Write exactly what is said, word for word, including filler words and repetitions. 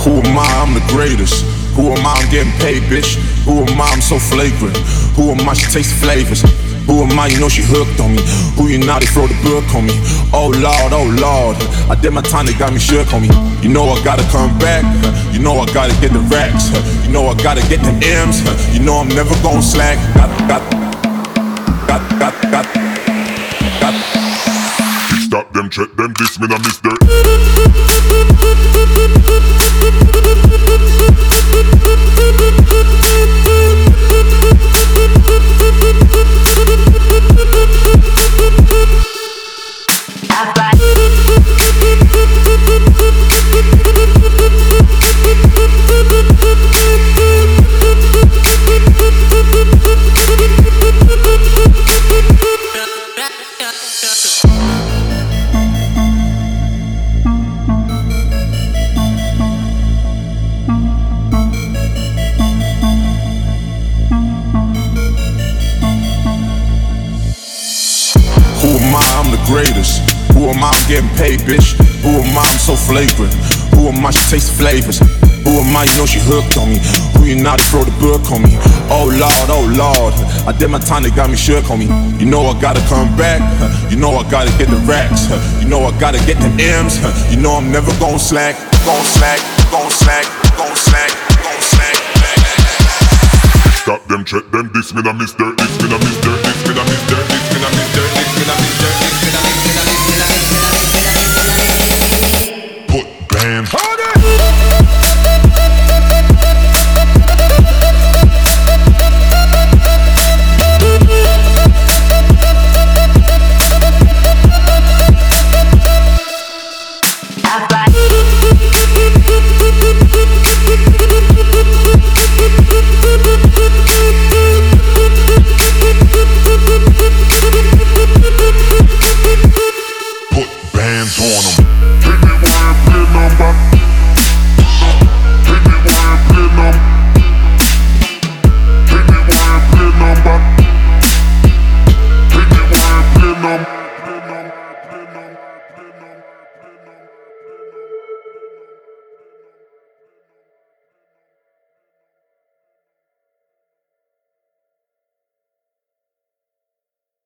Who am I? I'm the greatest. Who am I? I'm getting paid, bitch. Who am I? I'm so flagrant. Who am I? She tastes flavors. Who am I? You know she hooked on me. Who you now? They throw the book on me. Oh Lord, oh Lord. I did my time, they got me shook on me. You know I gotta come back. You know I gotta get the racks. You know I gotta get the M's. You know I'm never gon' slack. Got, got, got, got, got, got. Stop them, check them, this me na miss dirt. Who am I? I'm the greatest. Who am I? I'm getting paid, bitch. Who am I? I'm so flagrant. Who am I? She tastes flavors. Who am I? You know she hooked on me. Who you now? They throw the book on me. Oh Lord, oh Lord. I did my time, they got me shook on me. You know I gotta come back. You know I gotta get the racks. You know I gotta get the M's. You know I'm never gon' slack. Gon' slack, gon' slack, gon' slack, gon' slack. Stop them, check them, this me na miss dirt. This me na miss dirt, this me na miss dirt, this me na miss dirt, this me na miss dirt, this me na miss dirt, this me na miss dirt, this me na miss dirt. Put bands on it.